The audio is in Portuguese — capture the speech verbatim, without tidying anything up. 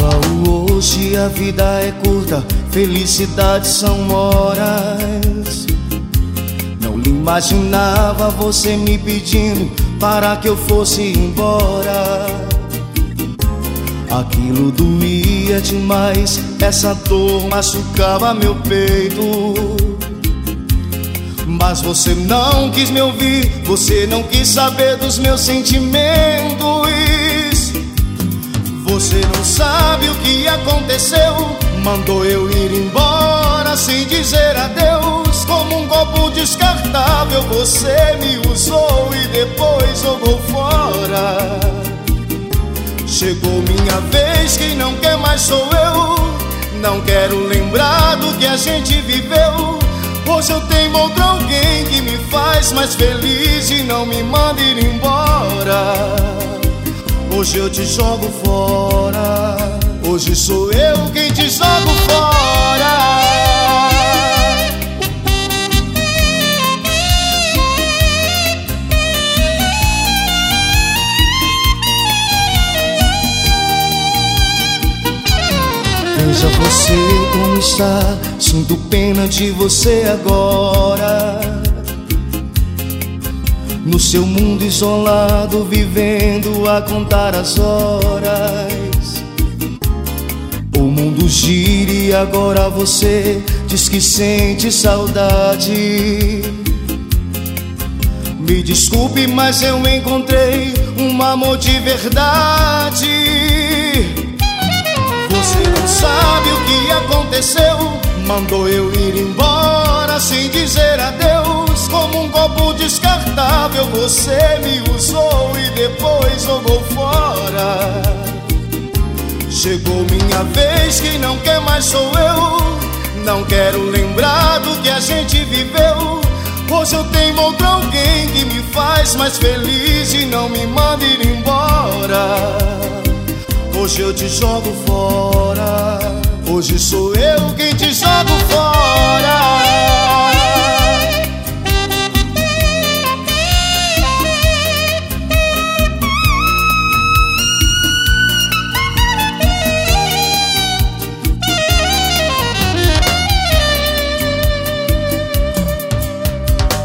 Viva o hoje, a vida é curta, felicidades são horas. Não lhe imaginava você me pedindo para que eu fosse embora. Aquilo doía demais, essa dor machucava meu peito. Mas você não quis me ouvir, você não quis saber dos meus sentimentos. Você não sabe o que aconteceu, mandou eu ir embora sem dizer adeus. Como um copo descartável você me usou e depois jogou fora. Chegou minha vez, quem não quer mais sou eu. Não quero lembrar do que a gente viveu. Hoje eu tenho outro alguém que me faz mais feliz e não me manda ir embora. Hoje eu te jogo fora, hoje sou eu quem te jogo fora. Veja você como está, sinto pena de você agora. No seu mundo isolado, vivendo a contar as horas. O mundo gira e agora você diz que sente saudade. Me desculpe, mas eu encontrei um amor de verdade. Você não sabe o que aconteceu, mandou eu ir embora sem dizer adeus. Como um copo descartável você me usou e depois jogou fora. Chegou minha vez, quem não quer mais sou eu. Não quero lembrar do que a gente viveu. Hoje eu tenho outro alguém que me faz mais feliz e não me manda ir embora. Hoje eu te jogo fora, hoje sou eu quem te jogo fora.